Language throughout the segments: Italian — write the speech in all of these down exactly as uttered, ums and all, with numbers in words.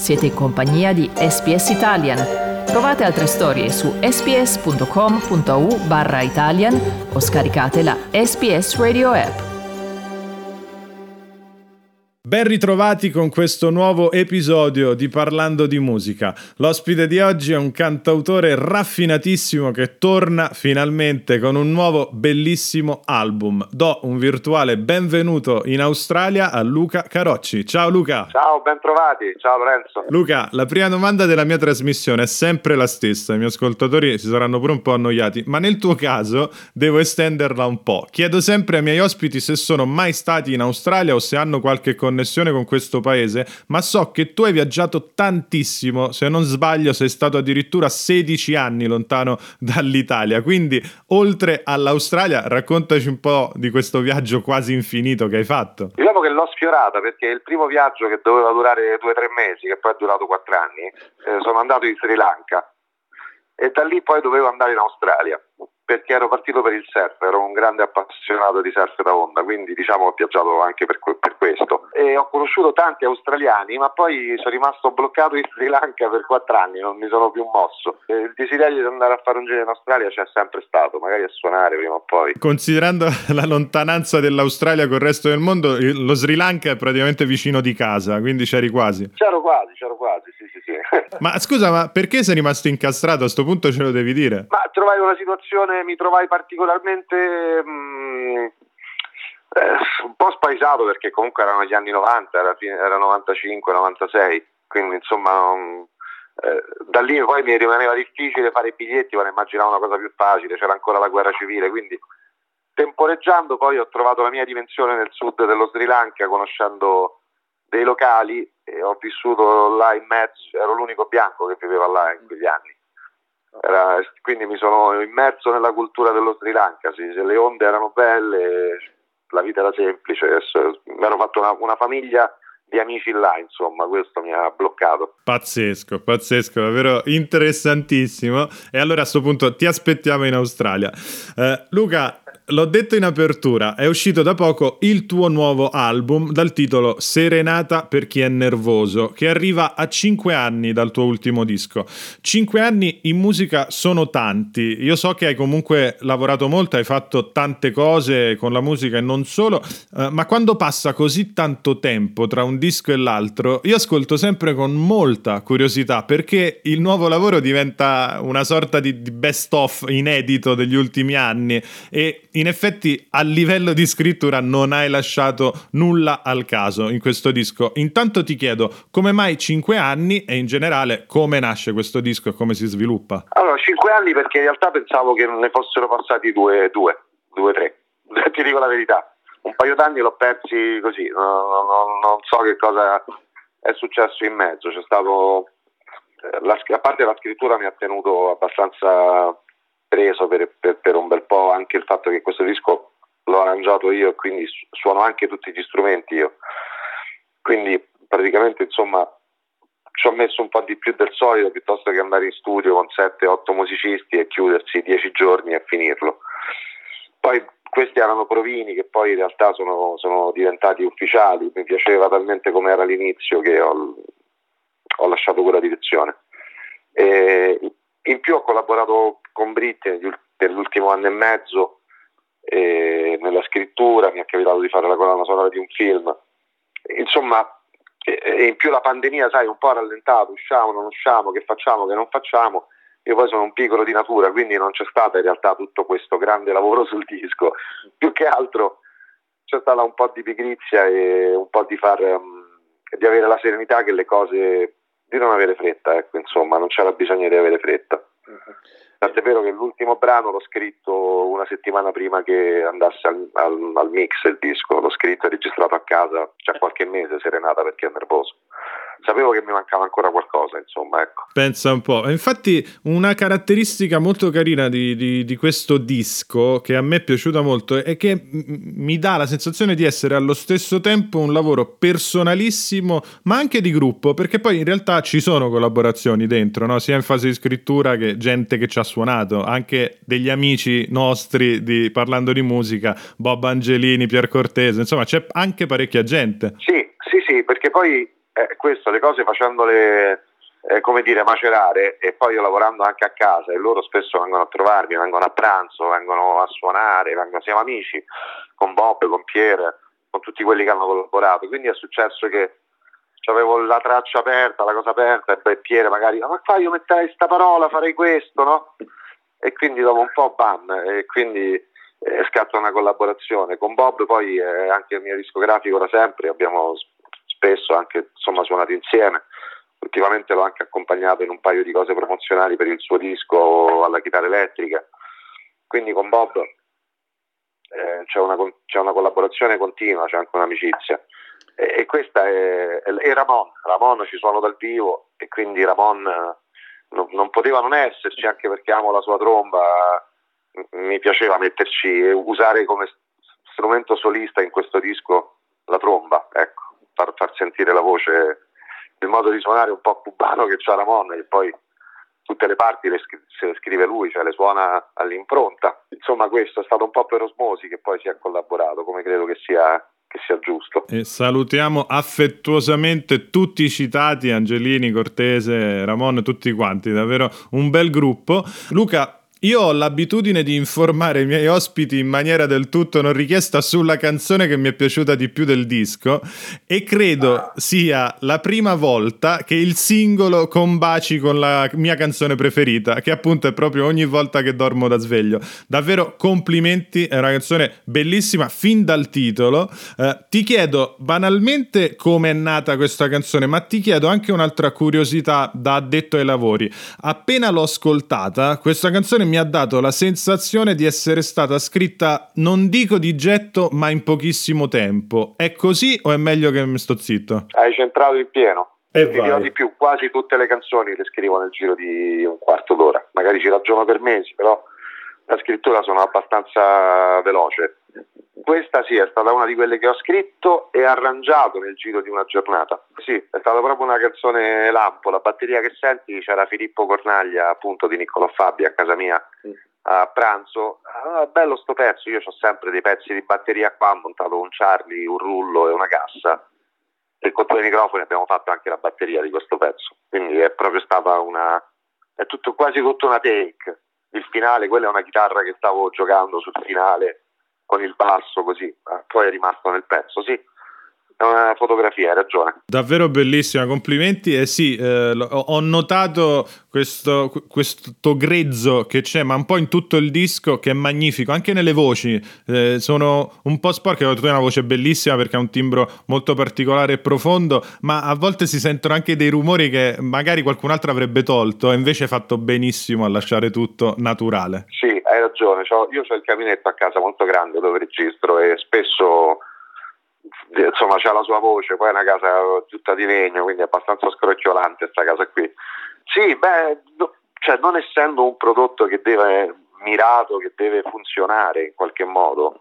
Siete in compagnia di S B S Italian. Trovate altre storie su sbs.com.au barra Italian o scaricate la S B S Radio app. Ben ritrovati con questo nuovo episodio di Parlando di Musica. L'ospite di oggi è un cantautore raffinatissimo che torna finalmente con un nuovo bellissimo album. Do un virtuale benvenuto in Australia a Luca Carocci. Ciao Luca! Ciao, ben trovati. Ciao Lorenzo. Luca, la prima domanda della mia trasmissione è sempre la stessa. I miei ascoltatori si saranno pure un po' annoiati, ma nel tuo caso devo estenderla un po'. Chiedo sempre ai miei ospiti se sono mai stati in Australia o se hanno qualche connessione con questo paese, ma so che tu hai viaggiato tantissimo, se non sbaglio sei stato addirittura sedici anni lontano dall'Italia, quindi oltre all'Australia raccontaci un po' di questo viaggio quasi infinito che hai fatto. Diciamo che l'ho sfiorata perché il primo viaggio, che doveva durare due o tre mesi, che poi è durato quattro anni, eh, sono andato in Sri Lanka e da lì poi dovevo andare in Australia perché ero partito per il surf, ero un grande appassionato di surf da onda, quindi diciamo ho viaggiato anche per, per questo e ho conosciuto tanti australiani, ma poi sono rimasto bloccato in Sri Lanka per quattro anni, non mi sono più mosso. E il desiderio di andare a fare un giro in Australia c'è sempre stato, magari a suonare prima o poi. Considerando la lontananza dell'Australia col resto del mondo, lo Sri Lanka è praticamente vicino di casa, quindi c'eri quasi. C'ero quasi, c'ero quasi, sì sì sì. Ma scusa, ma perché sei rimasto incastrato? A sto punto ce lo devi dire. Ma trovai una situazione, mi trovai particolarmente mh, eh, un po' spaesato perché comunque erano gli anni novanta, era, fine, era novantacinque novantasei, quindi insomma mh, eh, da lì poi mi rimaneva difficile fare i biglietti, ma immaginavo una cosa più facile, c'era ancora la guerra civile, quindi temporeggiando poi ho trovato la mia dimensione nel sud dello Sri Lanka, conoscendo dei locali, e ho vissuto là in mezzo, ero l'unico bianco che viveva là in quegli anni. Era, quindi mi sono immerso nella cultura dello Sri Lanka, sì, le onde erano belle, la vita era semplice, mi ero fatto una, una famiglia di amici là, insomma, questo mi ha bloccato. Pazzesco, pazzesco, davvero interessantissimo. E allora a sto punto ti aspettiamo in Australia. Eh, Luca, l'ho detto in apertura, è uscito da poco il tuo nuovo album dal titolo Serenata per chi è nervoso, che arriva a cinque anni dal tuo ultimo disco. Cinque anni in musica sono tanti. Io so che hai comunque lavorato molto, hai fatto tante cose con la musica e non solo, eh, ma quando passa così tanto tempo tra un disco e l'altro, io ascolto sempre con molta curiosità perché il nuovo lavoro diventa una sorta di, di best of inedito degli ultimi anni e in effetti a livello di scrittura non hai lasciato nulla al caso in questo disco. Intanto ti chiedo come mai cinque anni e in generale come nasce questo disco e come si sviluppa? Allora, cinque anni perché in realtà pensavo che ne fossero passati due, due, due, tre. Ti dico la verità. Un paio d'anni l'ho persi così, non, non, non so che cosa è successo in mezzo. C'è stato, la, a parte la scrittura mi ha tenuto abbastanza preso per, per, per un bel po', anche il fatto che questo disco l'ho arrangiato io e quindi suono anche tutti gli strumenti io, quindi praticamente insomma ci ho messo un po' di più del solito piuttosto che andare in studio con sette otto musicisti e chiudersi dieci giorni e finirlo. Poi questi erano provini che poi in realtà sono, sono diventati ufficiali, mi piaceva talmente come era all'inizio che ho, ho lasciato quella direzione. E in più ho collaborato con Britti nell'ultimo anno e mezzo e nella scrittura, mi è capitato di fare la colonna sonora di un film, insomma, e in più la pandemia, sai, un po' ha rallentato, usciamo, non usciamo, che facciamo, che non facciamo. Io poi sono un piccolo di natura, quindi non c'è stato in realtà tutto questo grande lavoro sul disco, più che altro c'è stata un po' di pigrizia e un po' di far um, di avere la serenità che le cose, di non avere fretta, ecco, insomma, non c'era bisogno di avere fretta. Uh-huh. Tant'è vero che l'ultimo brano l'ho scritto una settimana prima che andasse al, al, al mix il disco, l'ho scritto e registrato a casa, c'è qualche mese, Serenata perché è nervoso. Sapevo che mi mancava ancora qualcosa, insomma, ecco. Pensa un po'. Infatti una caratteristica molto carina di, di, di questo disco, che a me è piaciuta molto, è che m- mi dà la sensazione di essere allo stesso tempo un lavoro personalissimo, ma anche di gruppo, perché poi in realtà ci sono collaborazioni dentro, no? Sia in fase di scrittura che gente che ci ha suonato, anche degli amici nostri di Parlando di Musica, Bob Angelini, Pier Cortese, insomma c'è anche parecchia gente. Sì, sì, sì, perché poi eh, questo, le cose facendole eh, come dire macerare, e poi io lavorando anche a casa e loro spesso vengono a trovarmi, vengono a pranzo, vengono a suonare, vengono, siamo amici con Bob, con Pierre, con tutti quelli che hanno collaborato, quindi è successo che avevo la traccia aperta, la cosa aperta, e beh, Pierre magari, ma qua io metterei sta parola, farei questo, no? E quindi dopo un po' bam, e quindi eh, scatta una collaborazione con Bob. Poi eh, anche il mio discografico da sempre, abbiamo spesso anche insomma suonato insieme, ultimamente l'ho anche accompagnato in un paio di cose promozionali per il suo disco alla chitarra elettrica, quindi con Bob eh, c'è, una, c'è una collaborazione continua, c'è anche un'amicizia, e, e questa è, è Ramon, Ramon ci suono dal vivo, e quindi Ramon non, non poteva non esserci, anche perché amo la sua tromba, mi piaceva metterci, usare come strumento solista in questo disco la tromba, ecco, far, far sentire la voce, il modo di suonare un po' cubano che c'ha Ramon, e poi tutte le parti le scri- se le scrive lui, cioè le suona all'impronta. Insomma, questo è stato un po' per osmosi che poi si è collaborato, come credo che sia che sia giusto. E salutiamo affettuosamente tutti i citati, Angelini, Cortese, Ramon, tutti quanti, davvero un bel gruppo. Luca, io ho l'abitudine di informare i miei ospiti in maniera del tutto non richiesta sulla canzone che mi è piaciuta di più del disco, e credo sia la prima volta che il singolo combaci con la mia canzone preferita, che appunto è proprio Ogni volta che dormo da sveglio. Davvero complimenti, è una canzone bellissima fin dal titolo. Eh, ti chiedo banalmente come è nata questa canzone, ma ti chiedo anche un'altra curiosità da addetto ai lavori. Appena l'ho ascoltata, questa canzone mi mi ha dato la sensazione di essere stata scritta, non dico di getto, ma in pochissimo tempo. È così o è meglio che mi sto zitto? Hai centrato in pieno. E ti dirò di più, quasi tutte le canzoni le scrivo nel giro di un quarto d'ora. Magari ci ragiono per mesi, però la scrittura sono abbastanza veloce. Questa sì, è stata una di quelle che ho scritto e arrangiato nel giro di una giornata. Sì, è stata proprio una canzone lampo. La batteria che senti, c'era Filippo Cornaglia, appunto, di Niccolò Fabi a casa mia a pranzo. Ah, bello sto pezzo, io ho sempre dei pezzi di batteria qua, ho montato un Charlie, un rullo e una cassa, e con due microfoni abbiamo fatto anche la batteria di questo pezzo. Quindi è proprio stata una... è tutto quasi tutta una take. Il finale, quella è una chitarra che stavo giocando sul finale con il basso, così, poi è rimasto nel pezzo, sì, è una fotografia, hai ragione. Davvero bellissima, complimenti. E eh sì, eh, ho notato questo, questo grezzo che c'è, ma un po' in tutto il disco, che è magnifico, anche nelle voci, eh, sono un po' sporche. Tu hai una voce bellissima perché ha un timbro molto particolare e profondo, ma a volte si sentono anche dei rumori che magari qualcun altro avrebbe tolto, e invece hai fatto benissimo a lasciare tutto naturale. Sì, hai ragione, c'ho, io ho il caminetto a casa molto grande dove registro, e spesso insomma c'ha la sua voce, poi è una casa tutta di legno, quindi è abbastanza scrocchiolante sta casa qui. Sì, beh, no, cioè non essendo un prodotto che deve mirato, che deve funzionare in qualche modo,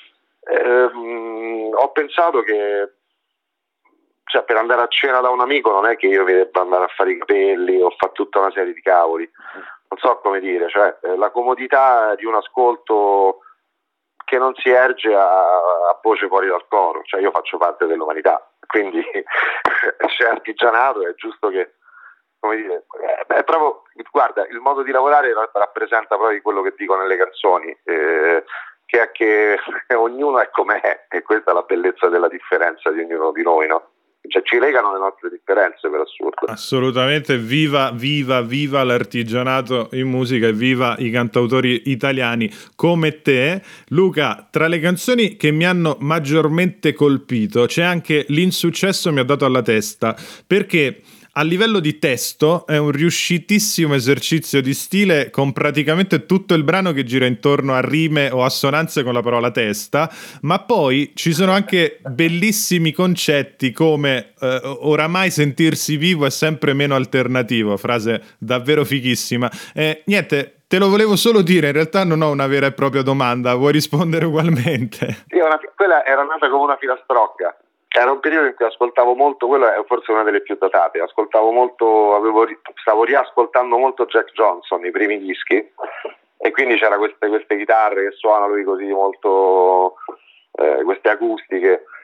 ehm, ho pensato che, cioè, per andare a cena da un amico non è che io vi debba andare a fare i capelli o fare tutta una serie di cavoli, non so come dire, cioè la comodità di un ascolto che non si erge a, a voce fuori dal coro, cioè io faccio parte dell'umanità, quindi c'è artigianato, è giusto che, come dire, è proprio, guarda, il modo di lavorare rappresenta proprio quello che dico nelle canzoni, eh, che è che ognuno è com'è, e questa è la bellezza della differenza di ognuno di noi, no? Cioè ci legano le nostre differenze, per assurdo. Assolutamente, viva, viva, viva l'artigianato in musica e viva i cantautori italiani come te. Luca, tra le canzoni che mi hanno maggiormente colpito c'è anche L'insuccesso mi ha dato alla testa, perché a livello di testo è un riuscitissimo esercizio di stile, con praticamente tutto il brano che gira intorno a rime o assonanze con la parola testa, ma poi ci sono anche bellissimi concetti come eh, oramai sentirsi vivo è sempre meno alternativo, frase davvero fighissima. Eh, niente, te lo volevo solo dire, in realtà non ho una vera e propria domanda, vuoi rispondere ugualmente? Sì, una, quella era nata come una filastrocca. Era un periodo in cui ascoltavo molto, quella è forse una delle più datate, ascoltavo molto, avevo, stavo riascoltando molto Jack Johnson, i primi dischi, e quindi c'era queste, queste chitarre che suonano lui così molto, eh, queste acustiche,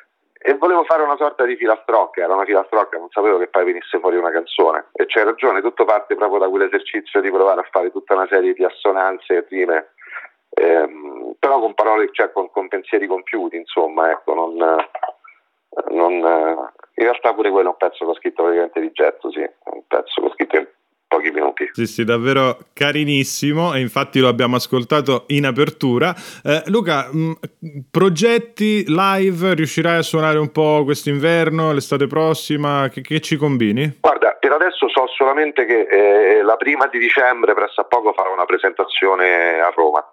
e volevo fare una sorta di filastrocca, era una filastrocca, non sapevo che poi venisse fuori una canzone, e c'hai ragione, tutto parte proprio da quell'esercizio di provare a fare tutta una serie di assonanze e rime, ehm, però con parole, cioè con, con pensieri compiuti, insomma, ecco, non, non, in realtà pure quello è un pezzo che ho scritto praticamente di getto, sì, un pezzo che ho scritto in pochi minuti. Sì, sì, davvero carinissimo, e infatti lo abbiamo ascoltato in apertura. Eh, Luca, mh, progetti live, riuscirai a suonare un po' quest'inverno, l'estate prossima, che, che ci combini? Guarda, per adesso so solamente che eh, la prima di dicembre, presso a poco, farò una presentazione a Roma,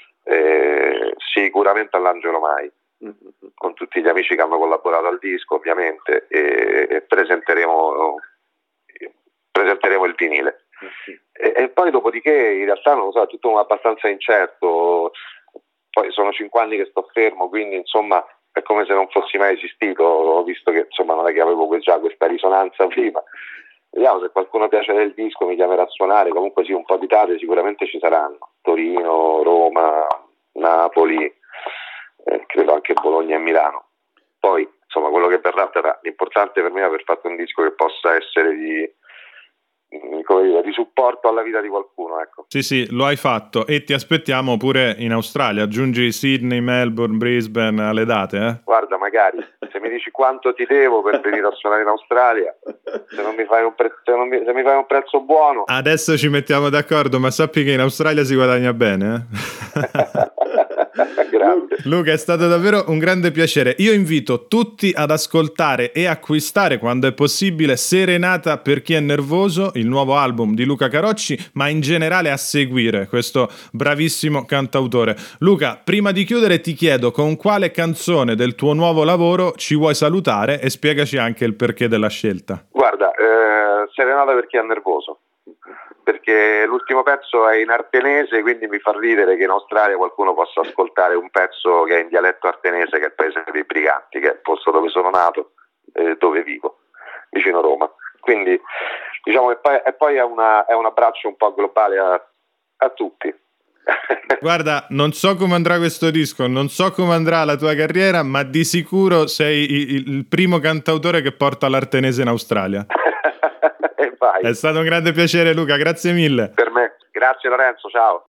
eh, sicuramente all'Angelo Mai, con tutti gli amici che hanno collaborato al disco, ovviamente, e, e presenteremo... presenteremo il vinile, e, e poi dopodiché in realtà non lo so, è tutto abbastanza incerto, poi sono cinque anni che sto fermo, quindi insomma è come se non fossi mai esistito, ho visto che insomma non è che avevo già questa risonanza prima. Vediamo, se qualcuno piace del disco mi chiamerà a suonare, comunque sì, un po' di date sicuramente ci saranno, Torino, Roma, Napoli, eh, credo anche Bologna e Milano. Poi insomma quello che verrà verrà. L'importante per me è aver fatto un disco che possa essere di come dire, di supporto alla vita di qualcuno, ecco. Sì, sì, lo hai fatto, e ti aspettiamo pure in Australia. Aggiungi Sydney, Melbourne, Brisbane alle date, eh? Guarda, magari, se mi dici quanto ti devo per venire a suonare in Australia, se non mi fai un, pre- se non mi, se mi fai un prezzo buono. Adesso ci mettiamo d'accordo, ma sappi che in Australia si guadagna bene, eh? Grande. Luca, è stato davvero un grande piacere. Io invito tutti ad ascoltare e acquistare, quando è possibile, Serenata per chi è nervoso, il nuovo album di Luca Carocci, ma in generale a seguire questo bravissimo cantautore. Luca, prima di chiudere ti chiedo con quale canzone del tuo nuovo lavoro ci vuoi salutare, e spiegaci anche il perché della scelta. Guarda, eh, Serenata per chi è nervoso, perché l'ultimo pezzo è in artenese, quindi mi fa ridere che in Australia qualcuno possa ascoltare un pezzo che è in dialetto artenese, che è il paese dei briganti, che è il posto dove sono nato e dove vivo, vicino Roma. Quindi diciamo che poi, e poi è, una, è un abbraccio un po' globale a, a tutti. Guarda, non so come andrà questo disco, non so come andrà la tua carriera, ma di sicuro sei il, il primo cantautore che porta l'artenese in Australia. E vai. È stato un grande piacere, Luca, grazie mille. Per me, grazie Lorenzo, ciao.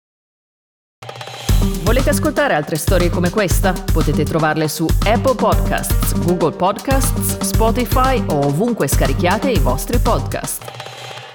Volete ascoltare altre storie come questa? Potete trovarle su Apple Podcasts, Google Podcasts, Spotify o ovunque scarichiate i vostri podcast.